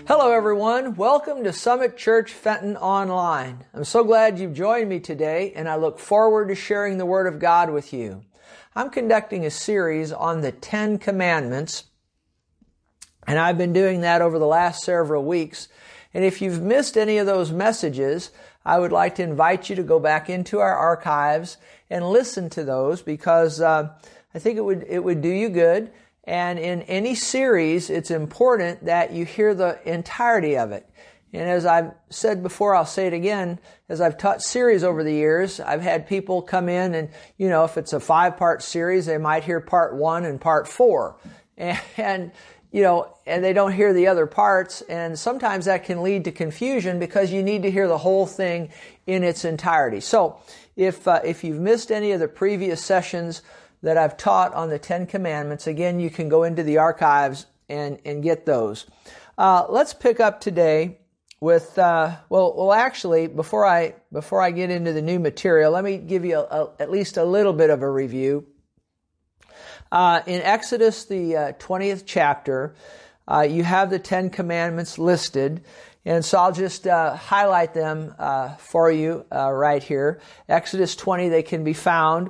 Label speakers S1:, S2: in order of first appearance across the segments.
S1: Hello everyone, welcome to Summit Church Fenton Online. I'm so glad you've joined me today and I look forward to sharing the Word of God with you. I'm conducting a series on the 10 Commandments and I've been doing that over the last several weeks. And if you've missed any of those messages, I would like to invite you to go back into our archives and listen to those because I think it would do you good. And in any series, it's important that you hear the entirety of it. And as I've said before, I'll say it again, as I've taught series over the years, I've had people come in and, if it's a 5-part series, they might hear part 1 and part 4. And they don't hear the other parts. And sometimes that can lead to confusion because you need to hear the whole thing in its entirety. So if you've missed any of the previous sessions that I've taught on the 10 Commandments, again, you can go into the archives and get those. Let's pick up today with, actually, before I get into the new material, let me give you at least a little bit of a review. In Exodus, the 20th chapter, you have the 10 Commandments listed, and so I'll just highlight them for you right here. Exodus 20, they can be found.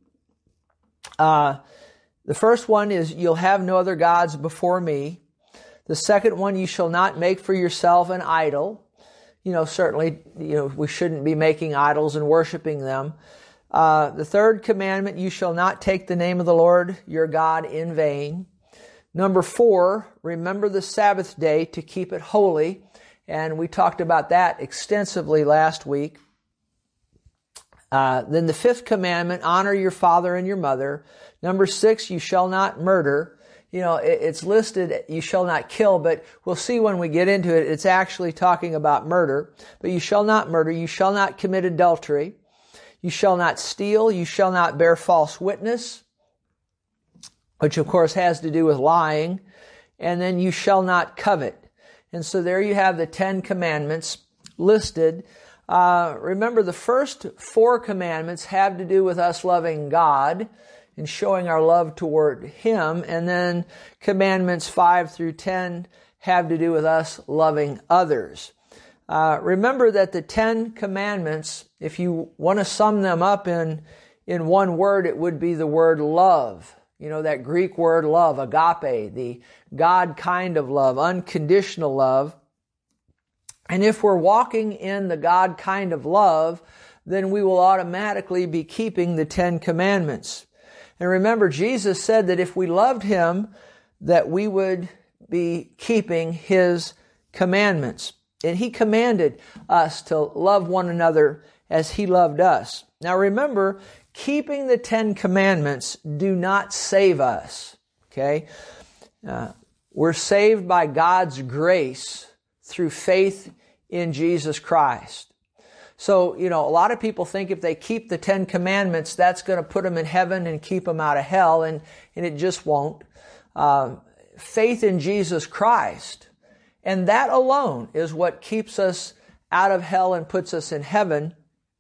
S1: The first one is, you'll have no other gods before me. The second one, you shall not make for yourself an idol. Certainly, we shouldn't be making idols and worshiping them. The third commandment, you shall not take the name of the Lord your God in vain. Number 4, remember the Sabbath day to keep it holy. And we talked about that extensively last week. Then the 5th commandment, honor your father and your mother. Number 6, you shall not murder. It's listed, you shall not kill, but we'll see when we get into it, it's actually talking about murder. But you shall not murder. You shall not commit adultery. You shall not steal. You shall not bear false witness, which of course has to do with lying. And then you shall not covet. And so there you have the 10 commandments listed. Remember, the first 4 commandments have to do with us loving God and showing our love toward Him. And then commandments 5 through 10 have to do with us loving others. Remember that the 10 commandments, if you want to sum them up in one word, it would be the word love. That Greek word love, agape, the God kind of love, unconditional love. And if we're walking in the God kind of love, then we will automatically be keeping the 10 commandments. And remember, Jesus said that if we loved Him, that we would be keeping His commandments. And He commanded us to love one another as He loved us. Now remember, keeping the 10 commandments do not save us. Okay? We're saved by God's grace through faith in Jesus Christ. So, a lot of people think if they keep the 10 commandments, that's going to put them in heaven and keep them out of hell, and it just won't. Faith in Jesus Christ, and that alone is what keeps us out of hell and puts us in heaven.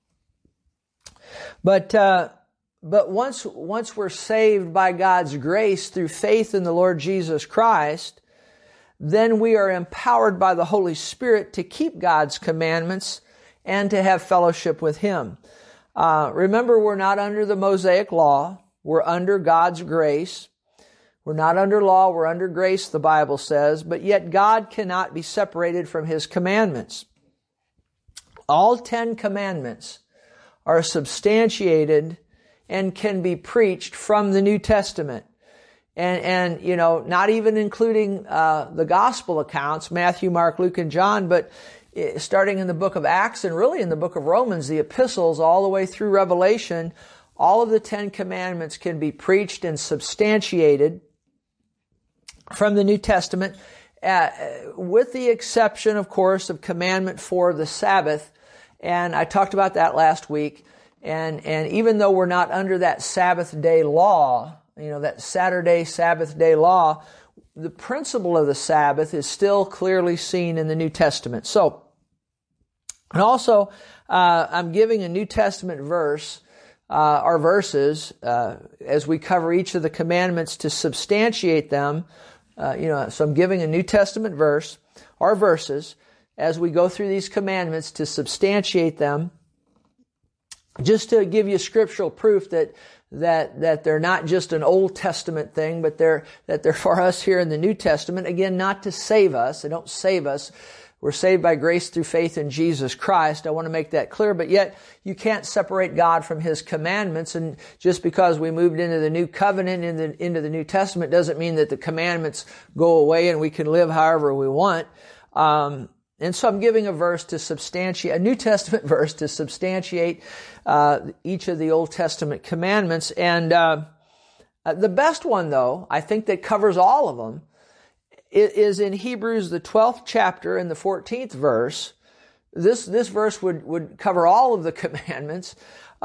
S1: But once we're saved by God's grace through faith in the Lord Jesus Christ, then we are empowered by the Holy Spirit to keep God's commandments and to have fellowship with Him. Remember, we're not under the Mosaic law. We're under God's grace. We're not under law. We're under grace, the Bible says. But yet God cannot be separated from His commandments. All 10 commandments are substantiated and can be preached from the New Testament. And not even including the gospel accounts, Matthew, Mark, Luke, and John, but starting in the book of Acts and really in the book of Romans, the epistles, all the way through Revelation, all of the 10 commandments can be preached and substantiated from the New Testament, with the exception, of course, of commandment 4, the Sabbath. And I talked about that last week. And even though we're not under that Sabbath day law, that Saturday Sabbath day law, the principle of the Sabbath is still clearly seen in the New Testament. So, and also, I'm giving a New Testament verse, or verses, as we cover each of the commandments to substantiate them. So I'm giving a New Testament verse, or verses as we go through these commandments to substantiate them, just to give you scriptural proof that they're not just an Old Testament thing, but that they're for us here in the New Testament. Again, not to save us. They don't save us. We're saved by grace through faith in Jesus Christ. I want to make that clear, but yet you can't separate God from His commandments. And just because we moved into the New Covenant, into the New Testament, doesn't mean that the commandments go away and we can live however we want. And so I'm giving a New Testament verse to substantiate each of the Old Testament commandments. And the best one, though, I think that covers all of them, is in Hebrews, the 12th chapter and the 14th verse. This verse would cover all of the commandments.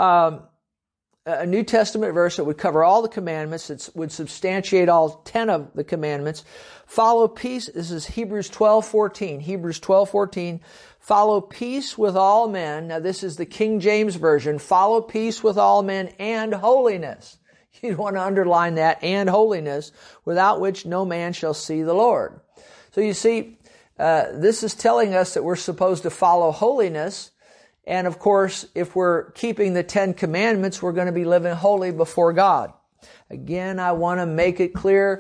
S1: A New Testament verse that would cover all the commandments. It would substantiate all 10 of the commandments. Follow peace. This is Hebrews 12:14. Hebrews 12:14. Follow peace with all men. Now this is the King James Version. Follow peace with all men and holiness. You'd want to underline that, and holiness, without which no man shall see the Lord. So you see, this is telling us that we're supposed to follow holiness. And of course, if we're keeping the 10 commandments, we're going to be living holy before God. Again, I want to make it clear,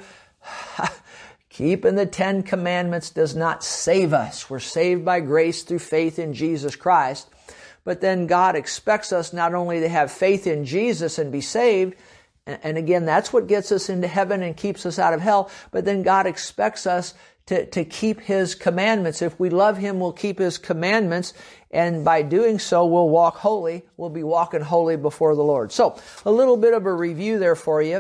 S1: keeping the 10 commandments does not save us. We're saved by grace through faith in Jesus Christ. But then God expects us not only to have faith in Jesus and be saved, and again, that's what gets us into heaven and keeps us out of hell, but then God expects us to keep His commandments. If we love Him, we'll keep His commandments, and by doing so, we'll walk holy. We'll be walking holy before the Lord. So, a little bit of a review there for you,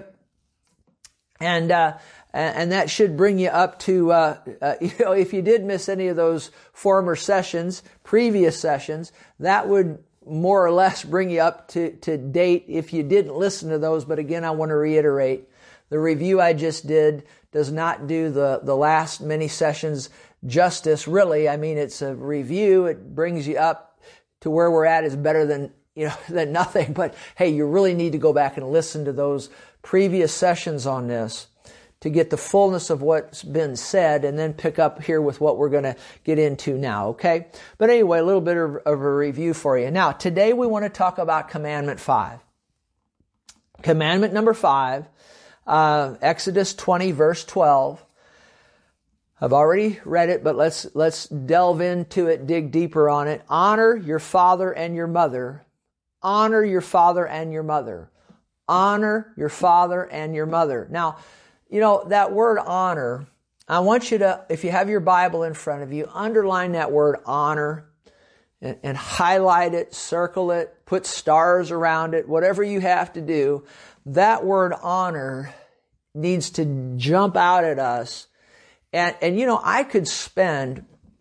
S1: and that should bring you up to, if you did miss any of those former sessions, previous sessions, that would more or less bring you up to date if you didn't listen to those. But again, I want to reiterate, the review I just did does not do the last many sessions justice, really. I mean, it's a review. It brings you up to where we're at is better than nothing. But hey, you really need to go back and listen to those previous sessions on this to get the fullness of what's been said, and then pick up here with what we're going to get into now, okay? But anyway, a little bit of a review for you. Now, today we want to talk about Commandment 5. Commandment number 5, Exodus 20, verse 12. I've already read it, but let's delve into it, dig deeper on it. Honor your father and your mother. Honor your father and your mother. Honor your father and your mother. Now, that word honor, I want you to, if you have your Bible in front of you, underline that word honor and highlight it, circle it, put stars around it, whatever you have to do. That word honor needs to jump out at us. And I could spend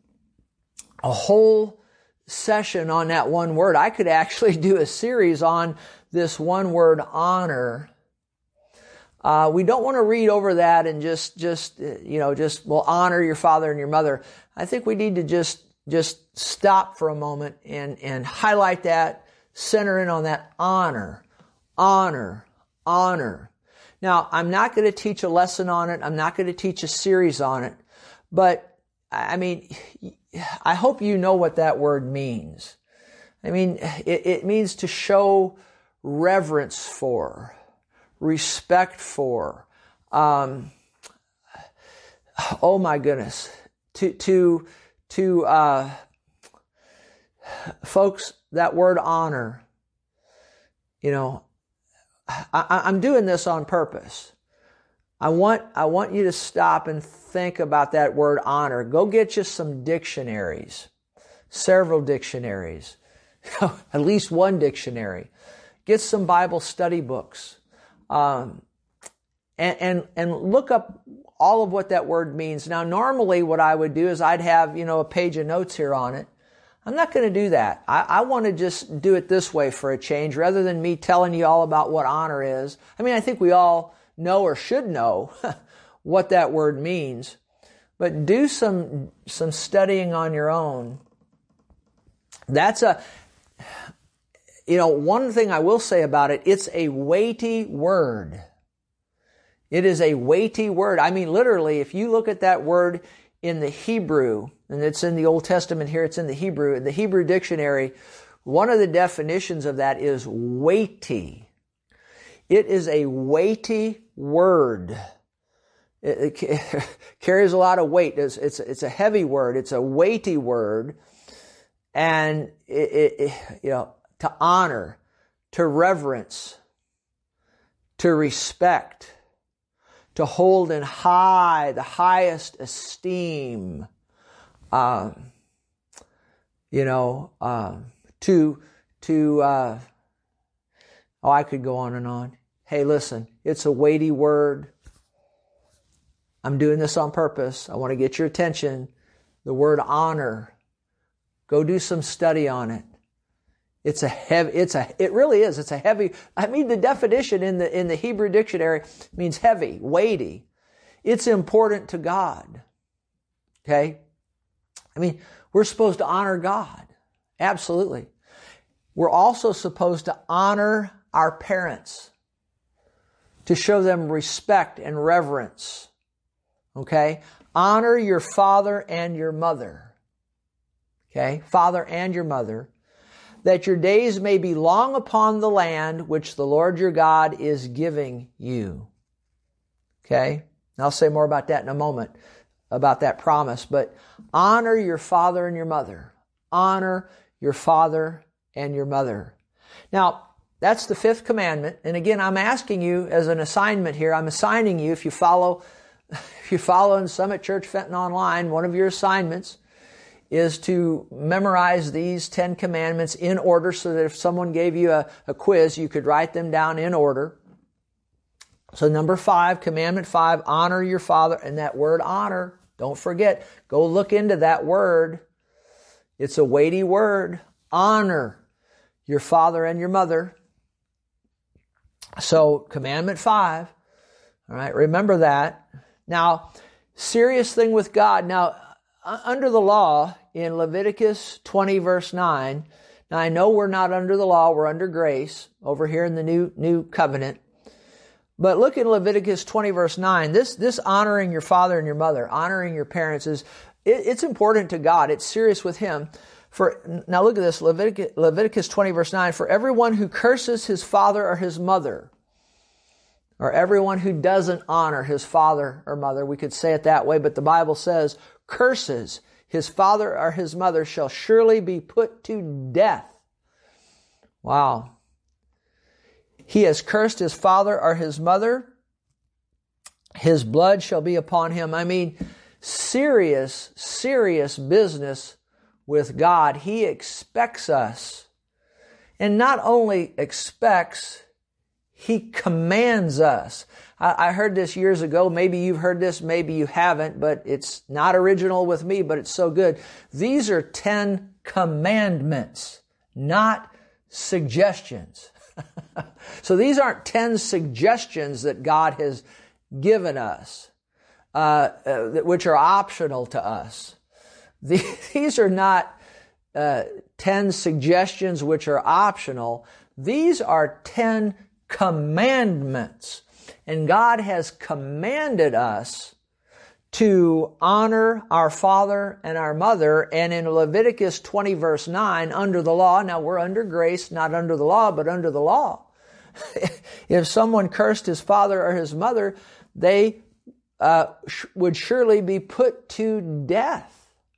S1: a whole session on that one word. I could actually do a series on this one word, honor. We don't want to read over that and well, honor your father and your mother. I think we need to just stop for a moment and highlight that, center in on that honor, honor, honor. Now, I'm not going to teach a lesson on it. I'm not going to teach a series on it. But, I mean, I hope you know what that word means. I mean, it means to show reverence for, respect for, oh my goodness, to folks, that word honor, I'm doing this on purpose. I want you to stop and think about that word honor. Go get you some dictionaries, several dictionaries, at least one dictionary. Get some Bible study books. And look up all of what that word means. Now, normally what I would do is I'd have, a page of notes here on it. I'm not going to do that. I want to just do it this way for a change, rather than me telling you all about what honor is. I mean, I think we all know or should know what that word means, but do some studying on your own. That's one thing I will say about it, it's a weighty word. It is a weighty word. I mean, literally, if you look at that word in the Hebrew, and it's in the Old Testament here, it's in the Hebrew. In the Hebrew dictionary, one of the definitions of that is weighty. It is a weighty word. It carries a lot of weight. It's a heavy word. It's a weighty word. And to honor, to reverence, to respect, to hold in high, the highest esteem, I could go on and on. Hey, listen, it's a weighty word. I'm doing this on purpose. I want to get your attention. The word honor. Go do some study on it. It really is. It's a heavy, the definition in the Hebrew dictionary means heavy, weighty. It's important to God. Okay? We're supposed to honor God. Absolutely. We're also supposed to honor our parents, to show them respect and reverence. Okay? Honor your father and your mother. Okay? Father and your mother, that your days may be long upon the land which the Lord your God is giving you. Okay? And I'll say more about that in a moment, about that promise. But honor your father and your mother. Honor your father and your mother. Now, that's the fifth commandment. And again, I'm asking you as an assignment here, I'm assigning you, if you follow in Summit Church Fenton online, one of your assignments is to memorize these 10 commandments in order, so that if someone gave you a quiz, you could write them down in order. So number 5, commandment 5, honor your father. And that word honor, don't forget, go look into that word. It's a weighty word. Honor your father and your mother. So commandment 5. All right, remember that. Now, serious thing with God. Now, under the law, in Leviticus 20 verse 9, now I know we're not under the law, we're under grace over here in the new covenant. But look in Leviticus 20 verse 9, this honoring your father and your mother, honoring your parents it's important to God. It's serious with Him. Now look at this, Leviticus 20 verse 9, for everyone who curses his father or his mother, or everyone who doesn't honor his father or mother, we could say it that way, but the Bible says, curses his father or his mother shall surely be put to death. Wow. He has cursed his father or his mother, his blood shall be upon him. Serious business with God. He expects us. And not only expects, He commands us. I heard this years ago. Maybe you've heard this, maybe you haven't, but it's not original with me, but it's so good. These are 10 commandments, not suggestions. So these aren't 10 suggestions that God has given us, which are optional to us. These are not 10 suggestions which are optional. These are 10 commandments. And God has commanded us to honor our father and our mother. And in Leviticus 20 verse 9, under the law, now we're under grace, not under the law, but under the law. If someone cursed his father or his mother, they would surely be put to death.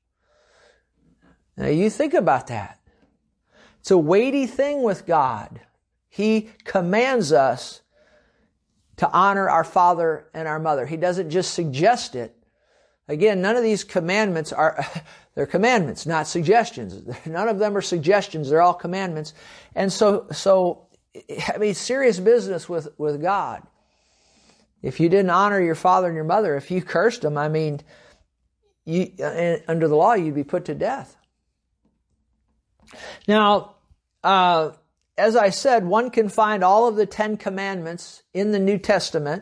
S1: Now you think about that. It's a weighty thing with God. He commands us to honor our father and our mother. He doesn't just suggest it. Again, none of these commandments they're commandments, not suggestions. None of them are suggestions. They're all commandments. And so serious business with God. If you didn't honor your father and your mother, if you cursed them, under the law, you'd be put to death. Now, as I said, one can find all of the 10 commandments in the New Testament.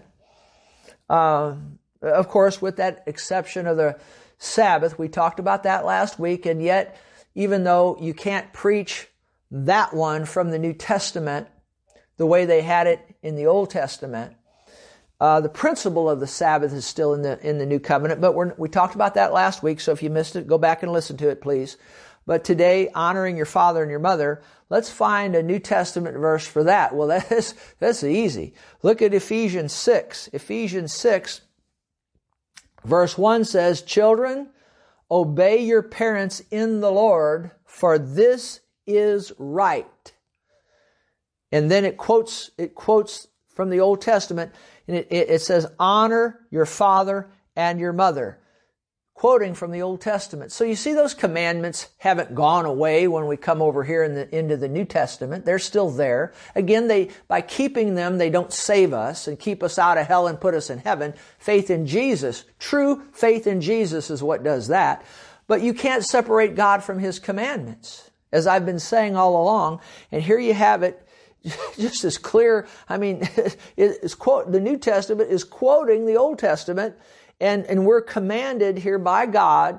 S1: Of course, with that exception of the Sabbath. We talked about that last week, and yet, even though you can't preach that one from the New Testament the way they had it in the Old Testament, The principle of the Sabbath is still in the New Covenant, but we talked about that last week, so if you missed it, go back and listen to it, please. But today, honoring your father and your mother, let's find a New Testament verse for that. Well, that's easy. Look at Ephesians 6. Ephesians 6, verse 1 says, "Children, obey your parents in the Lord, for this is right." And then it quotes from the Old Testament, and it says, "Honor your father and your mother," quoting from the Old Testament. So you see, those commandments haven't gone away when we come over here into the New Testament. They're still there. Again, by keeping them, they don't save us and keep us out of hell and put us in heaven. Faith in Jesus, true faith in Jesus is what does that. But you can't separate God from His commandments, as I've been saying all along. And here you have it, just as clear. I mean, the New Testament is quoting the Old Testament, and we're commanded here by God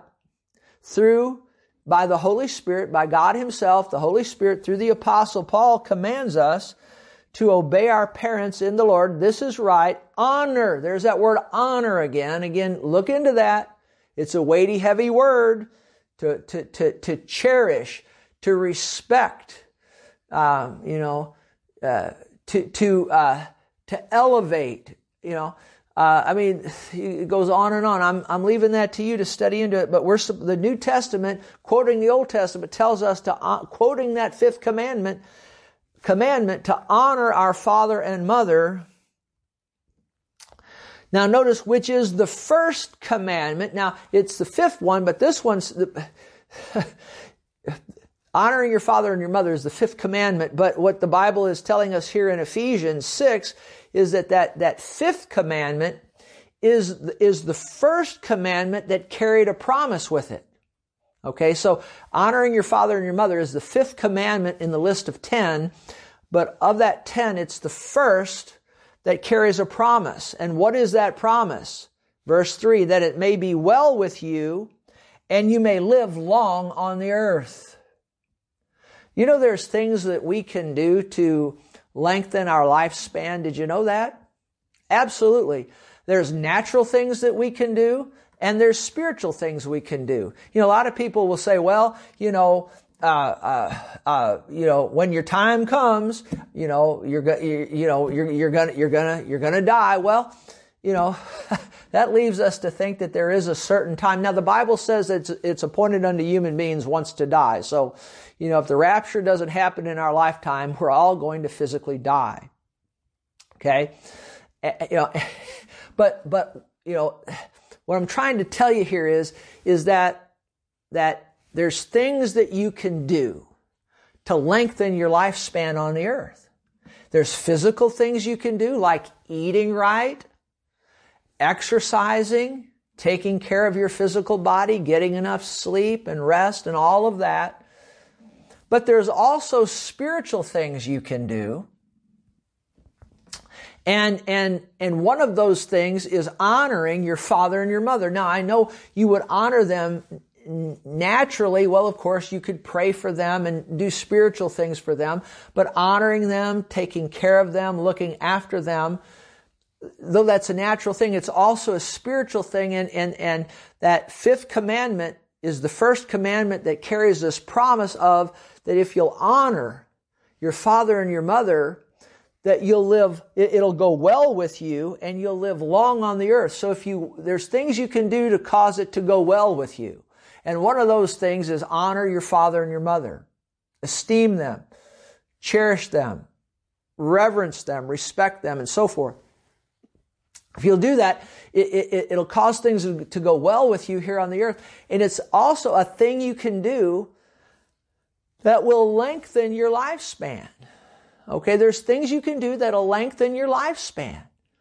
S1: by the Holy Spirit, by God Himself, the Holy Spirit, through the Apostle Paul, commands us to obey our parents in the Lord. This is right. Honor. There's that word honor again. Again, look into that. It's a weighty, heavy word to cherish, to respect, to elevate, I mean, it goes on and on. I'm leaving that to you to study into it, but the New Testament, quoting the Old Testament, tells us quoting that fifth commandment to honor our father and mother. Now notice which is the first commandment. Now it's the fifth one, but this one's honoring your father and your mother is the fifth commandment. But what the Bible is telling us here in Ephesians 6 is that fifth commandment is the first commandment that carried a promise with it. Okay, so honoring your father and your mother is the fifth commandment in the list of 10, but of that 10, it's the first that carries a promise. And what is that promise? Verse 3, that it may be well with you and you may live long on the earth. There's things that we can do to lengthen our lifespan. Did you know that? Absolutely. There's natural things that we can do, and there's spiritual things we can do. A lot of people will say, well, when your time comes, you're gonna die. Well, that leaves us to think that there is a certain time. Now, the Bible says it's appointed unto human beings once to die. So, if the rapture doesn't happen in our lifetime, we're all going to physically die. Okay? But what I'm trying to tell you here is that there's things that you can do to lengthen your lifespan on the earth. There's physical things you can do, like eating right, exercising, taking care of your physical body, getting enough sleep and rest and all of that. But there's also spiritual things you can do. And one of those things is honoring your father and your mother. Now, I know you would honor them naturally. Well, of course, you could pray for them and do spiritual things for them, but honoring them, taking care of them, looking after them, though that's a natural thing, it's also a spiritual thing. And that fifth commandment is the first commandment that carries this promise of that if you'll honor your father and your mother, that you'll live, it'll go well with you and you'll live long on the earth. So there's things you can do to cause it to go well with you. And one of those things is honor your father and your mother. Esteem them, cherish them, reverence them, respect them, and so forth. If you'll do that, it'll cause things to go well with you here on the earth. And it's also a thing you can do that will lengthen your lifespan. Okay, there's things you can do that'll lengthen your lifespan.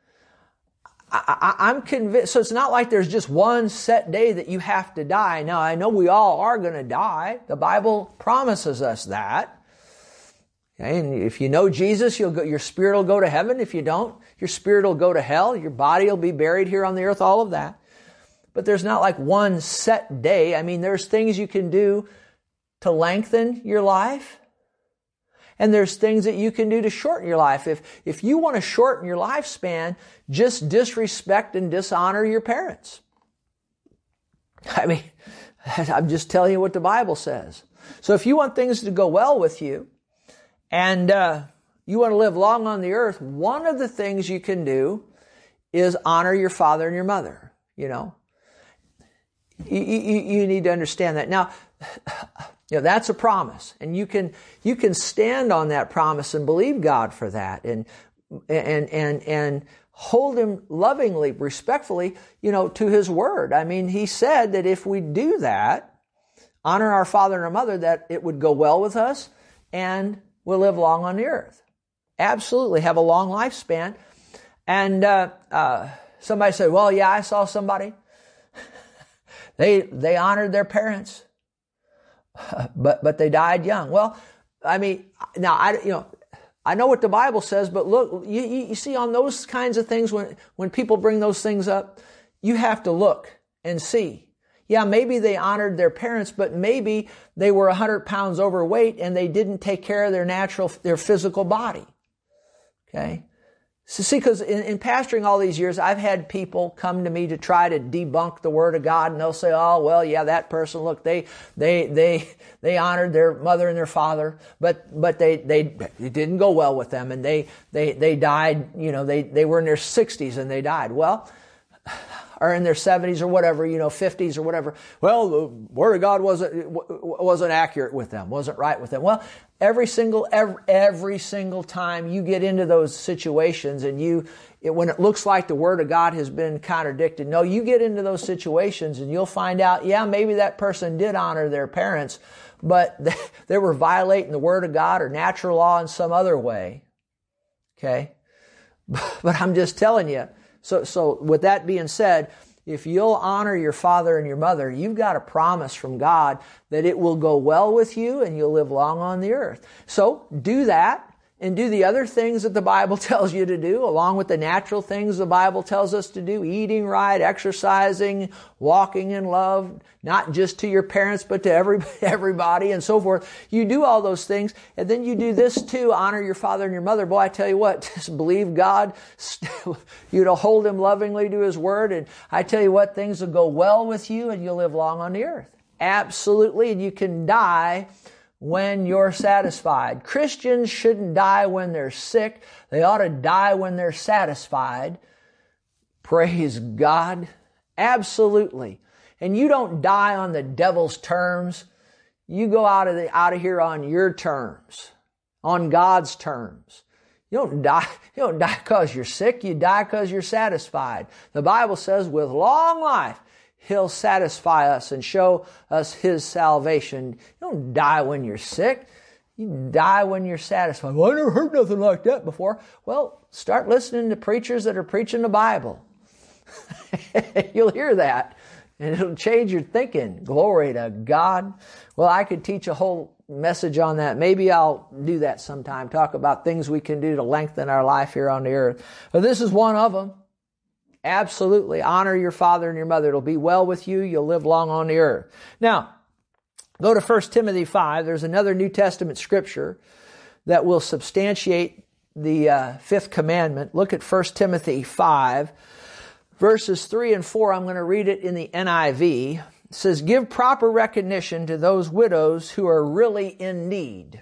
S1: I'm convinced, so it's not like there's just one set day that you have to die. Now, I know we all are going to die. The Bible promises us that. Okay, and if you know Jesus, your spirit will go to heaven. If you don't, your spirit will go to hell. Your body will be buried here on the earth, all of that. But there's not like one set day. I mean, there's things you can do to lengthen your life. And there's things that you can do to shorten your life. If you want to shorten your lifespan, just disrespect and dishonor your parents. I mean, I'm just telling you what the Bible says. So if you want things to go well with you, and you want to live long on the earth, one of the things you can do is honor your father and your mother. You know, you need to understand that. Now, you know, that's a promise, and you can stand on that promise and believe God for that, and hold Him lovingly, respectfully, you know, to His word. I mean, He said that if we do that, honor our father and our mother, that it would go well with us, and we'll live long on the earth. Absolutely, have a long lifespan. And somebody said, "Well, yeah, I saw somebody. They honored their parents, but they died young." Well, I mean, now I know what the Bible says, but look, you see on those kinds of things, when people bring those things up, you have to look and see. Yeah, maybe they honored their parents, but maybe they were 100 pounds overweight and they didn't take care of their physical body. Okay? So see, because in pastoring all these years, I've had people come to me to try to debunk the Word of God, and they'll say, "Oh, well, yeah, that person, look, they honored their mother and their father, but it didn't go well with them, and they died, you know, they were in their 60s and they died." Well, or in their 70s or whatever, you know, 50s or whatever. Well, the Word of God wasn't accurate with them, wasn't right with them. Well, every single time you get into those situations, and when it looks like the Word of God has been contradicted, no, you get into those situations and you'll find out, yeah, maybe that person did honor their parents, but they were violating the Word of God or natural law in some other way. Okay? But I'm just telling you, So with that being said, if you'll honor your father and your mother, you've got a promise from God that it will go well with you and you'll live long on the earth. So do that, and do the other things that the Bible tells you to do, along with the natural things the Bible tells us to do: eating right, exercising, walking in love, not just to your parents, but to everybody and so forth. You do all those things, and then you do this too: honor your father and your mother. Boy, I tell you what, just believe God, you know, hold Him lovingly to His word, and I tell you what, things will go well with you and you'll live long on the earth. Absolutely, and you can die when you're satisfied. Christians shouldn't die when they're sick. They ought to die when they're satisfied. Praise God. Absolutely. And you don't die on the devil's terms. You go out of here on your terms, on God's terms. You don't die because you're sick. You die because you're satisfied. The Bible says, with long life, He'll satisfy us and show us His salvation. You don't die when you're sick. You die when you're satisfied. Well, I never heard nothing like that before. Well, start listening to preachers that are preaching the Bible. You'll hear that, and it'll change your thinking. Glory to God. Well, I could teach a whole message on that. Maybe I'll do that sometime, talk about things we can do to lengthen our life here on the earth. But this is one of them. Absolutely. Honor your father and your mother. It'll be well with you. You'll live long on the earth. Now, go to 1 Timothy 5. There's another New Testament scripture that will substantiate the fifth commandment. Look at 1 Timothy 5, verses 3 and 4. I'm going to read it in the NIV. It says, "Give proper recognition to those widows who are really in need.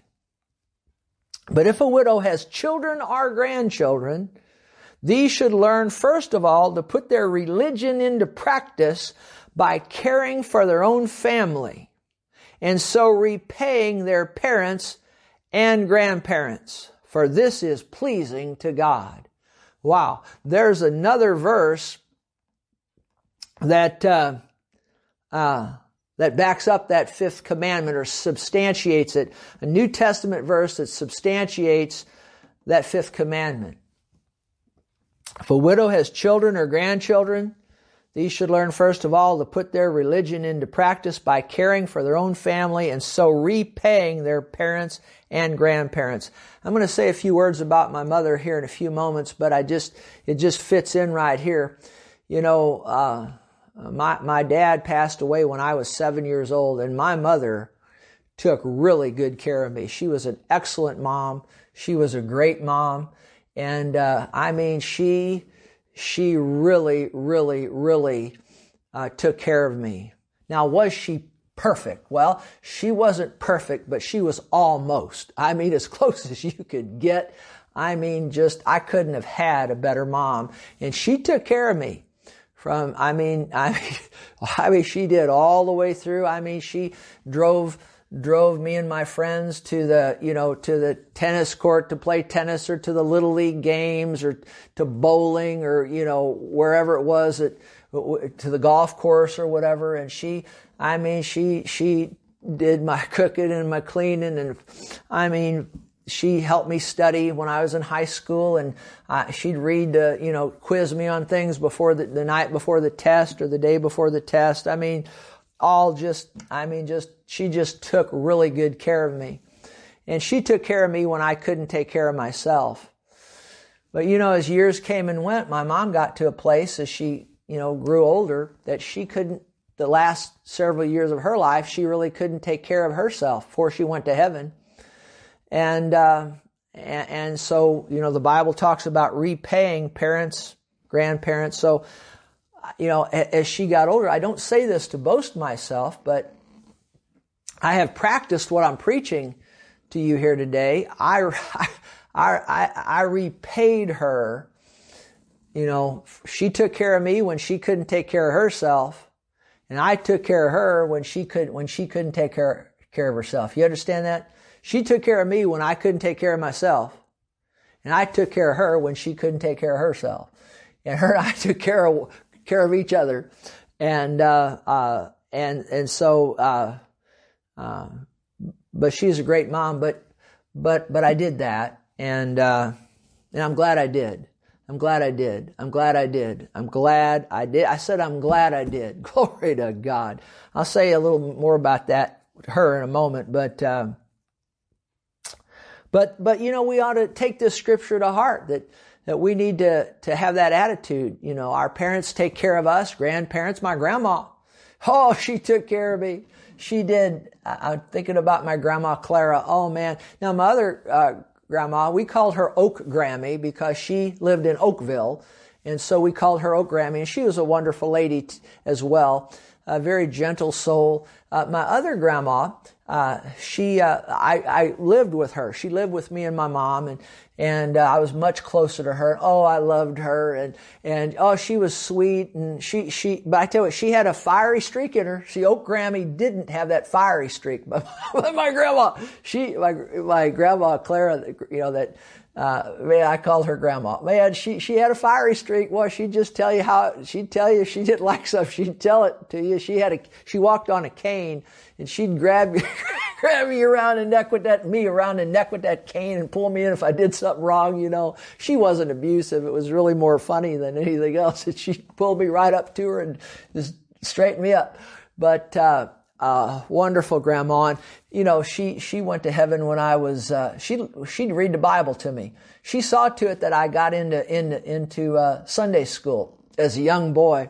S1: But if a widow has children or grandchildren, these should learn, first of all, to put their religion into practice by caring for their own family, and so repaying their parents and grandparents, for this is pleasing to God." Wow. There's another verse that backs up that fifth commandment, or substantiates it. A New Testament verse that substantiates that fifth commandment. If a widow has children or grandchildren, these should learn first of all to put their religion into practice by caring for their own family and so repaying their parents and grandparents. I'm going to say a few words about my mother here in a few moments, but it just fits in right here. You know, my dad passed away when I was 7 years old, and my mother took really good care of me. She was an excellent mom. She was a great mom. And she really, really, really took care of me. Now, was she perfect? Well, she wasn't perfect, but she was almost. As close as you could get. I couldn't have had a better mom. And she took care of me she did all the way through. She drove me and my friends to the tennis court to play tennis, or to the Little League games, or to bowling, or, wherever it was, to the golf course or whatever. And she did my cooking and my cleaning, and she helped me study when I was in high school, and she'd read, quiz me on things before the night before the test or the day before the test. She just took really good care of me. And she took care of me when I couldn't take care of myself. But, as years came and went, my mom got to a place as she, grew older, that she couldn't, the last several years of her life, she really couldn't take care of herself before she went to heaven. And so, the Bible talks about repaying parents, grandparents. So, as she got older, I don't say this to boast myself, but I have practiced what I'm preaching to you here today. I repaid her. She took care of me when she couldn't take care of herself, and I took care of her when she couldn't take care of herself. You understand that? She took care of me when I couldn't take care of myself, and I took care of her when she couldn't take care of herself, and her and I took care of each other, but she's a great mom. But I did that, and I'm glad I did. I'm glad I did. I'm glad I did. I'm glad I did. I said I'm glad I did. Glory to God. I'll say a little more about that her in a moment, but we ought to take this scripture to heart, that we need to have that attitude. Our parents take care of us, grandparents. My grandma, she took care of me. She did. I'm thinking about my grandma Clara. Oh man. Now my other grandma, we called her Oak Grammy because she lived in Oakville. And so we called her Oak Grammy, and she was a wonderful lady as well. A very gentle soul. My other grandma, I lived with her. She lived with me and my mom, and I was much closer to her. Oh, I loved her, and she was sweet, and but I tell you what, she had a fiery streak in her. See, Oak Grammy didn't have that fiery streak, but my grandma, my grandma Clara, I called her grandma. Man, she had a fiery streak. Well, she'd just tell you she'd tell you if she didn't like stuff, she'd tell it to you. She walked on a cane, and she'd grab me around the neck with that cane and pull me in if I did something wrong, She wasn't abusive. It was really more funny than anything else. And she pulled me right up to her and just straightened me up. But, wonderful grandma. And, she went to heaven when I was, she'd read the Bible to me. She saw to it that I got into Sunday school as a young boy.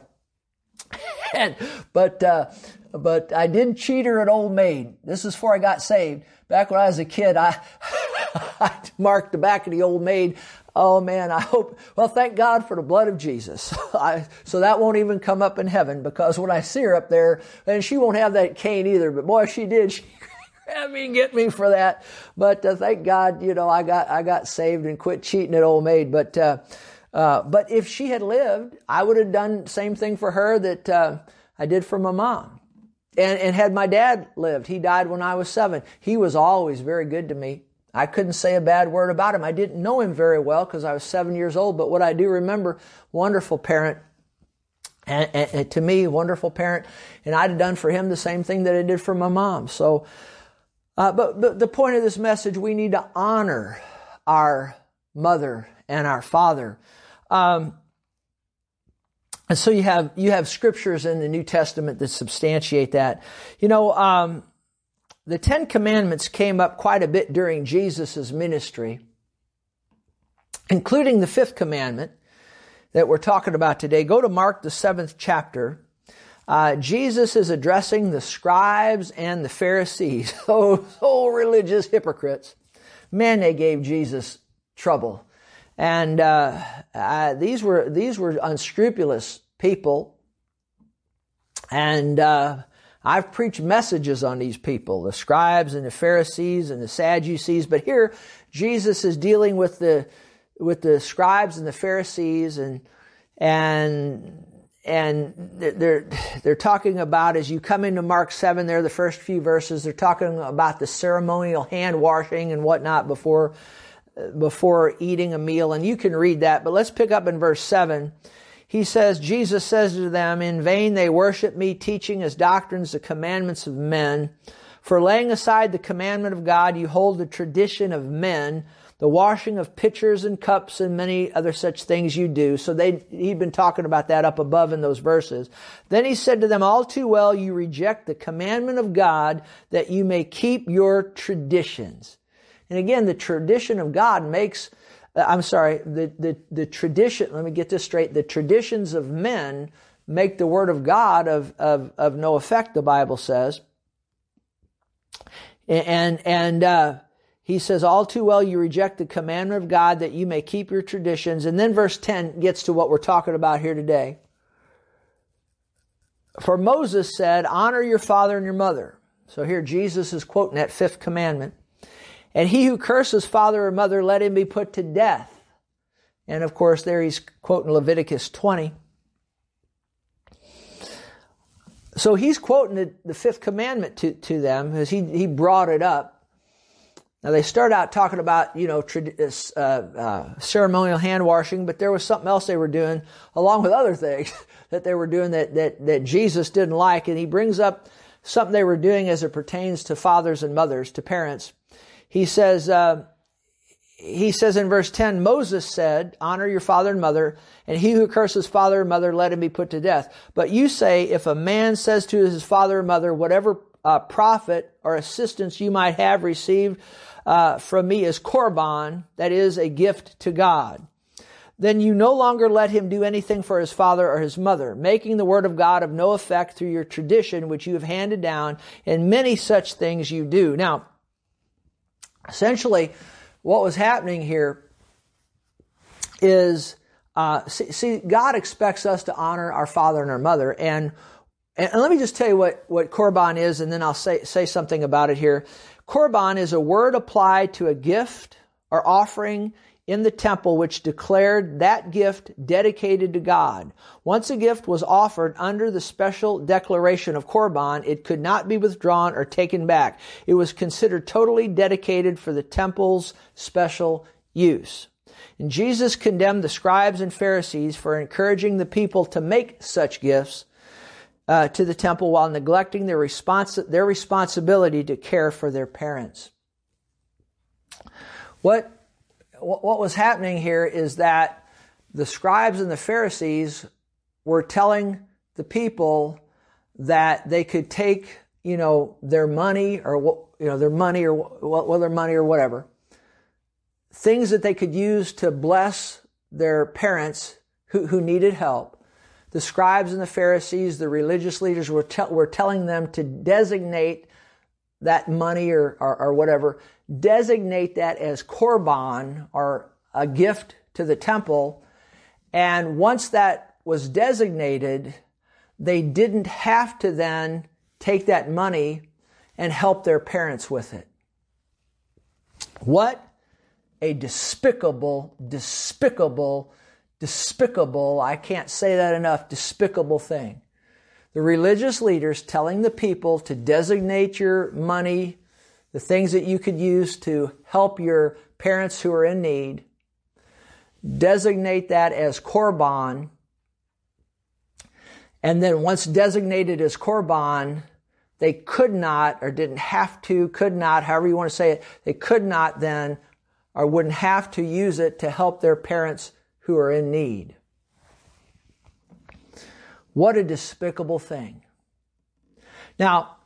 S1: But I did cheat her at Old Maid. This is before I got saved. Back when I was a kid, I marked the back of the Old Maid. Oh man, thank God for the blood of Jesus. So that won't even come up in heaven, because when I see her up there, and she won't have that cane either, but boy, she did. She grabbed me and get me for that. But thank God, I got saved and quit cheating at Old Maid. But if she had lived, I would have done the same thing for her that I did for my mom. And had my dad lived, he died when I was 7. He was always very good to me. I couldn't say a bad word about him. I didn't know him very well because I was 7 years old. But what I do remember, wonderful parent, and to me, wonderful parent. And I'd have done for him the same thing that I did for my mom. So, but the point of this message, we need to honor our mother and our father. And so you have scriptures in the New Testament that substantiate that. The 10 Commandments came up quite a bit during Jesus' ministry, including the 5th commandment that we're talking about today. Go to Mark, the 7th chapter. Jesus is addressing the scribes and the Pharisees, so religious hypocrites. Man, they gave Jesus trouble. And these were unscrupulous people. And I've preached messages on these people, the scribes and the Pharisees and the Sadducees. But here, Jesus is dealing with the scribes and the Pharisees, and they're talking about, as you come into Mark 7 there, the first few verses, they're talking about the ceremonial hand washing and whatnot before eating a meal. And you can read that, but let's pick up in verse 7. He says, Jesus says to them, "In vain they worship me, teaching as doctrines the commandments of men. For laying aside the commandment of God, you hold the tradition of men, the washing of pitchers and cups and many other such things you do." So he'd been talking about that up above in those verses. Then he said to them, "All too well you reject the commandment of God that you may keep your traditions." And again, the tradition of God makes, the tradition, let me get this straight, the traditions of men make the word of God of no effect, the Bible says. And he says, "All too well you reject the commandment of God that you may keep your traditions." And then verse 10 gets to what we're talking about here today. "For Moses said, 'Honor your father and your mother.'" So here Jesus is quoting that fifth commandment. "And he who curses father or mother, let him be put to death." And of course there he's quoting Leviticus 20. So he's quoting the fifth commandment to them as he brought it up. Now they start out talking about, ceremonial hand washing, but there was something else they were doing along with other things that they were doing that Jesus didn't like. And he brings up something they were doing as it pertains to fathers and mothers, to parents. He says in verse 10, "Moses said, 'Honor your father and mother, and he who curses father or mother, let him be put to death.' But you say, if a man says to his father or mother, 'Whatever profit or assistance you might have received from me is korban,' that is a gift to God, then you no longer let him do anything for his father or his mother, making the word of God of no effect through your tradition which you have handed down, and many such things you do." Now, essentially, what was happening here is, God expects us to honor our father and our mother. And let me just tell you what korban is, and then I'll say something about it here. Korban is a word applied to a gift or offering in the temple which declared that gift dedicated to God. Once a gift was offered under the special declaration of korban, it could not be withdrawn or taken back. It was considered totally dedicated for the temple's special use. And Jesus condemned the scribes and Pharisees for encouraging the people to make such gifts to the temple while neglecting their responsibility to care for their parents. What was happening here is that the scribes and the Pharisees were telling the people that they could take, their money or whatever, things that they could use to bless their parents who needed help. The scribes and the Pharisees, the religious leaders, were telling them to designate that money or whatever, designate that as korban, or a gift to the temple. And once that was designated, they didn't have to then take that money and help their parents with it. What a despicable, I can't say that enough, despicable thing. The religious leaders telling the people to designate your money, the things that you could use to help your parents who are in need, designate that as korban. And then once designated as korban, they could not, or didn't have to, could not, however you want to say it, they could not then, or wouldn't have to use it to help their parents who are in need. What a despicable thing. Now,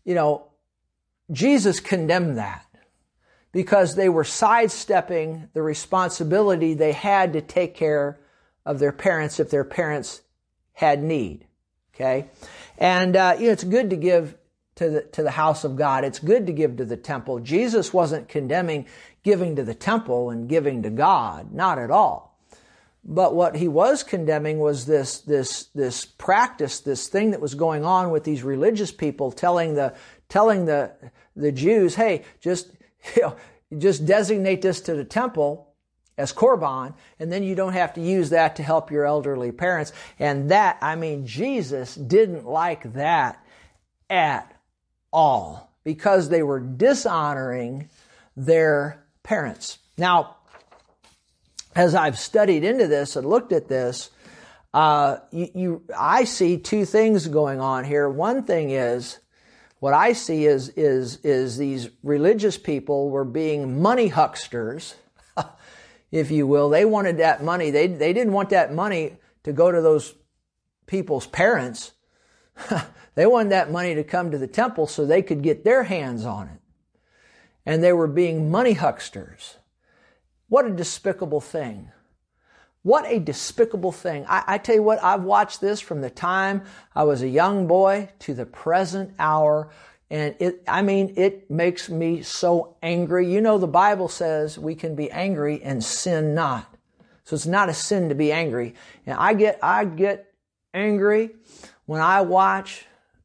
S1: Jesus condemned that because they were sidestepping the responsibility they had to take care of their parents if their parents had need. Okay? And, it's good to give to the house of God. It's good to give to the temple. Jesus wasn't condemning giving to the temple and giving to God. Not at all. But what he was condemning was this practice, this thing that was going on with these religious people telling the Jews, hey, just designate this to the temple as Korban, and then you don't have to use that to help your elderly parents. And Jesus didn't like that at all, because they were dishonoring their parents. Now, as I've studied into this and looked at this, I see two things going on here. One thing is, what I see is these religious people were being money hucksters, if you will. They wanted that money. They didn't want that money to go to those people's parents. They wanted that money to come to the temple so they could get their hands on it. And they were being money hucksters. What a despicable thing. What a despicable thing. I tell you what, I've watched this from the time I was a young boy to the present hour. And it makes me so angry. You know, the Bible says we can be angry and sin not. So it's not a sin to be angry. And I get angry when I watch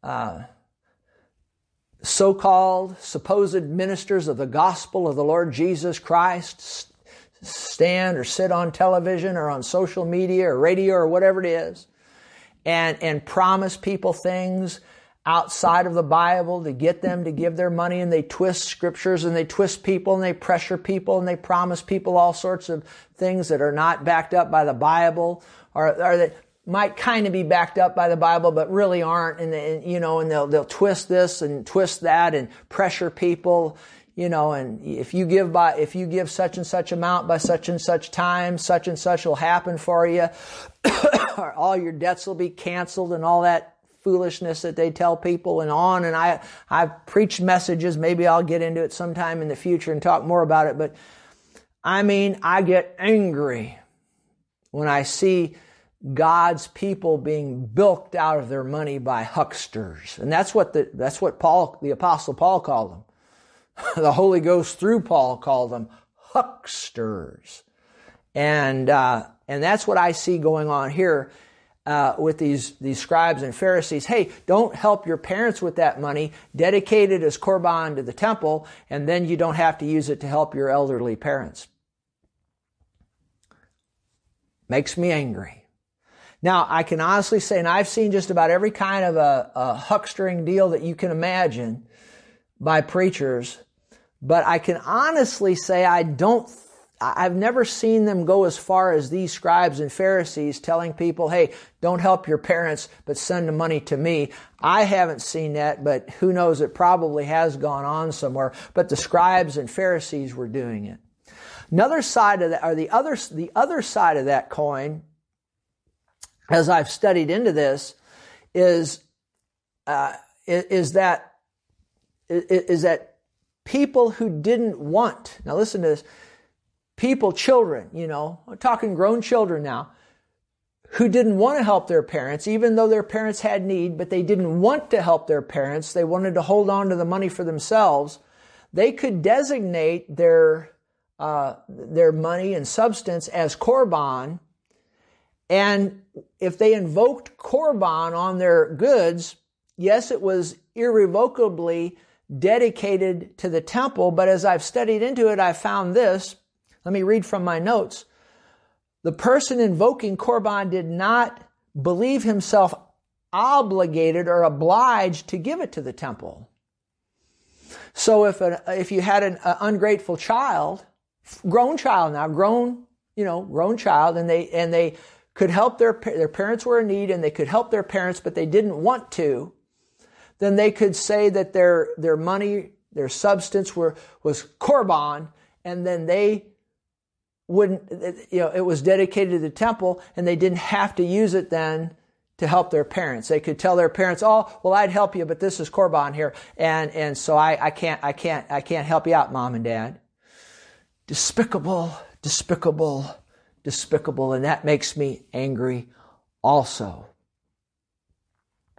S1: so-called supposed ministers of the gospel of the Lord Jesus Christ stand or sit on television or on social media or radio or whatever it is and promise people things outside of the Bible to get them to give their money, and they twist scriptures and they twist people and they pressure people and they promise people all sorts of things that are not backed up by the Bible or that might kind of be backed up by the Bible but really aren't, and they'll twist this and twist that and pressure people, and if you give such and such amount by such and such time, such and such will happen for you, or all your debts will be canceled, and all that foolishness that they tell people and on. And I've preached messages, maybe I'll get into it sometime in the future and talk more about it, but I get angry when I see God's people being bilked out of their money by hucksters. And that's what the Apostle Paul called them. The Holy Ghost through Paul called them hucksters. And that's what I see going on here with these scribes and Pharisees. Hey, don't help your parents with that money. Dedicate it as Korban to the temple, and then you don't have to use it to help your elderly parents. Makes me angry. Now, I can honestly say, and I've seen just about every kind of a huckstering deal that you can imagine by preachers, but I can honestly say I've never seen them go as far as these scribes and Pharisees telling people, hey, don't help your parents, but send the money to me. I haven't seen that, but who knows, it probably has gone on somewhere. But the scribes and Pharisees were doing it. Another side of that, or the other side of that coin, as I've studied into this, is that people who didn't want, now listen to this, children, we're talking grown children now, who didn't want to help their parents, even though their parents had need, but they didn't want to help their parents. They wanted to hold on to the money for themselves. They could designate their money and substance as Korban. And if they invoked Korban on their goods, yes, it was irrevocably dedicated to the temple. But as I've studied into it, I found this. Let me read from my notes. The person invoking Korban did not believe himself obligated or obliged to give it to the temple. So if you had an ungrateful child, grown child, and they could help their parents were in need and they could help their parents, but they didn't want to, then they could say that their money, their substance was Korban, and then they wouldn't, it was dedicated to the temple, and they didn't have to use it then to help their parents. They could tell their parents, oh, well, I'd help you, but this is Korban here, and so I can't help you out, Mom and Dad. Despicable, and that makes me angry also.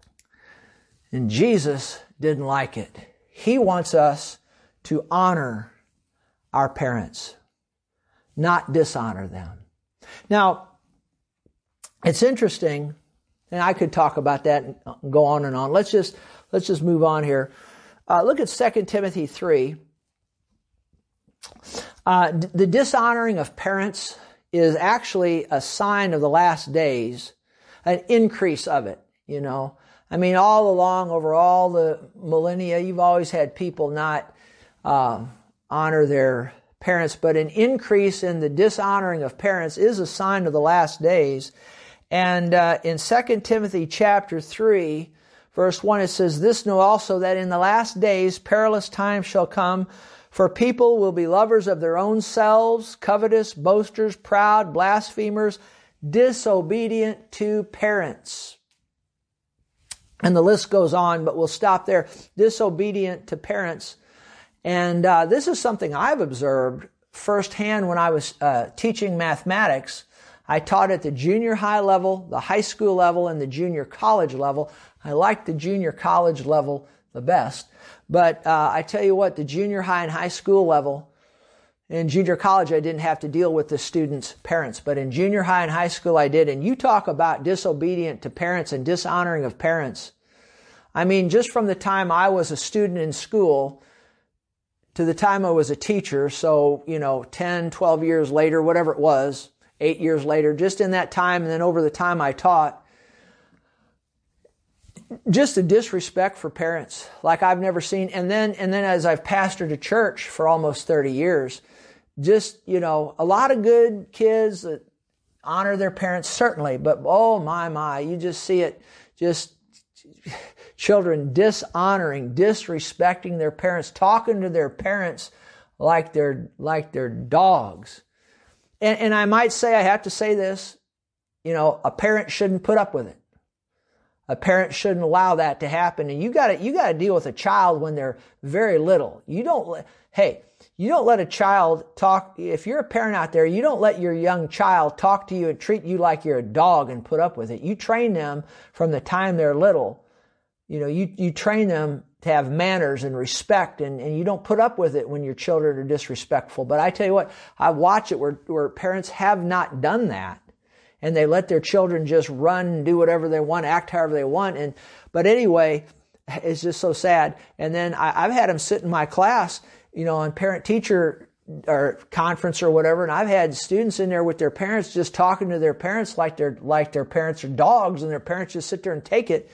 S1: And Jesus didn't like it. He wants us to honor our parents, not dishonor them. Now, it's interesting, and I could talk about that and go on and on. Let's just move on here. Look at 2 Timothy 3. The dishonoring of parents is actually a sign of the last days, an increase of it, you know. I mean, all along, over all the millennia, you've always had people not honor their parents, but an increase in the dishonoring of parents is a sign of the last days. And in 2 Timothy chapter 3, verse 1, it says, "This know also that in the last days perilous times shall come, for people will be lovers of their own selves, covetous, boasters, proud, blasphemers, disobedient to parents." And the list goes on, but we'll stop there. Disobedient to parents. And this is something I've observed firsthand when I was teaching mathematics. I taught at the junior high level, the high school level, and the junior college level. I liked the junior college level the best. But I tell you what, the junior high and high school level, in junior college I didn't have to deal with the students' parents, but in junior high and high school I did. And you talk about disobedient to parents and dishonoring of parents. I mean, just from the time I was a student in school to the time I was a teacher, so, 10, 12 years later, whatever it was, 8 years later, just in that time, and then over the time I taught, just a disrespect for parents like I've never seen. And then as I've pastored a church for almost 30 years, just, a lot of good kids that honor their parents, certainly, but oh my, you just see it, just children dishonoring, disrespecting their parents, talking to their parents like they're dogs. And I might say, I have to say this, a parent shouldn't put up with it. A parent shouldn't allow that to happen. And you got to deal with a child when they're very little. You don't let a child talk. If you're a parent out there, you don't let your young child talk to you and treat you like you're a dog and put up with it. You train them from the time they're little. You train them to have manners and respect, and you don't put up with it when your children are disrespectful. But I tell you what, I watch it where parents have not done that. And they let their children just run and do whatever they want, act however they want. But anyway, it's just so sad. And then I've had them sit in my class, on parent-teacher or conference or whatever, and I've had students in there with their parents just talking to their parents like their parents are dogs, and their parents just sit there and take it.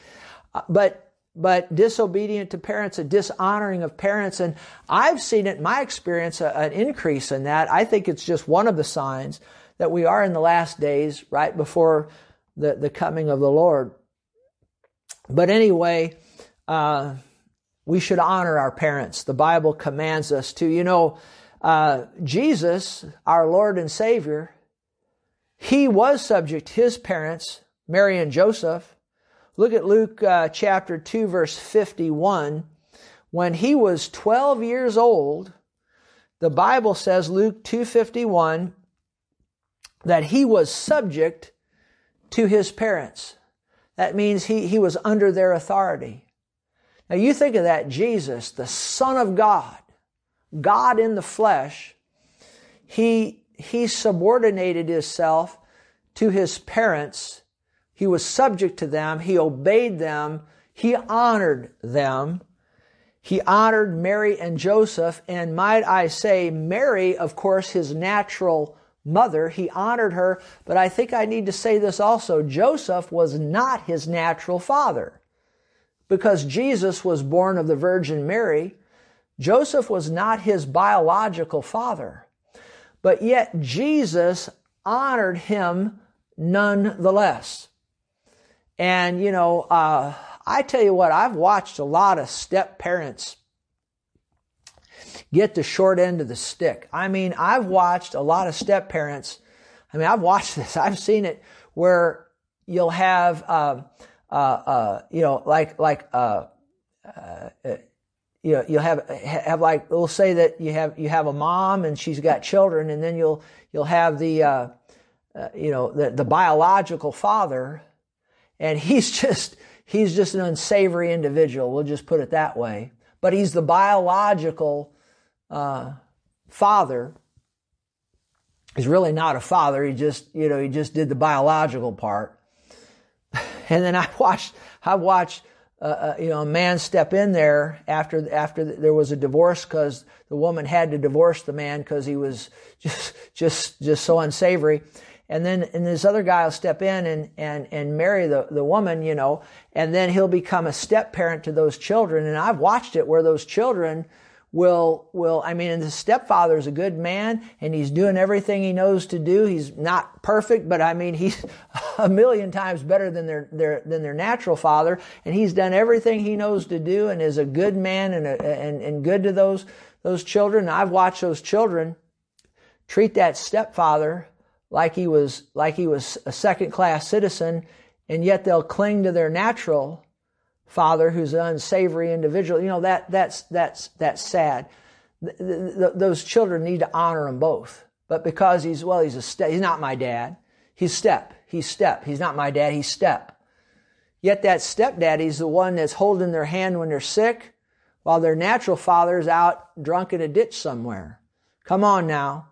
S1: But disobedient to parents, a dishonoring of parents, and I've seen it in my experience, an increase in that. I think it's just one of the signs that we are in the last days, right before the coming of the Lord. But anyway, we should honor our parents. The Bible commands us to. Jesus, our Lord and Savior, He was subject to His parents, Mary and Joseph. Look at Luke chapter 2, verse 51. When He was 12 years old, the Bible says, Luke 2:51, that He was subject to His parents. That means he was under their authority. Now you think of that, Jesus, the Son of God, God in the flesh, He subordinated Himself to His parents. He was subject to them. He obeyed them. He honored them. He honored Mary and Joseph. And might I say, Mary, of course, His natural mother, He honored her. But I think I need to say this also. Joseph was not His natural father. Because Jesus was born of the Virgin Mary, Joseph was not His biological father. But yet Jesus honored him nonetheless. And, I tell you what, I've watched a lot of step parents get the short end of the stick. I mean, I've watched a lot of step parents. I've watched this. I've seen it where you'll have, you'll have like, we'll say that you have a mom and she's got children, and then you'll have the biological father, and he's He's just an unsavory individual. We'll just put it that way. But he's the biological father. He's really not a father. He just did the biological part. And then I watched a man step in there after there was a divorce, because the woman had to divorce the man because he was just so unsavory. And this other guy will step in and marry the woman, and then he'll become a step parent to those children. And I've watched it where those children and the stepfather is a good man and he's doing everything he knows to do. He's not perfect, but he's a million times better than their natural father. And he's done everything he knows to do and is a good man and good to those children. And I've watched those children treat that stepfather like he was a second-class citizen, and yet they'll cling to their natural father, who's an unsavory individual. That's sad. Those children need to honor them both. But because he's not my dad. He's step. He's not my dad. He's step. Yet that stepdaddy's the one that's holding their hand when they're sick, while their natural father's out drunk in a ditch somewhere. Come on now.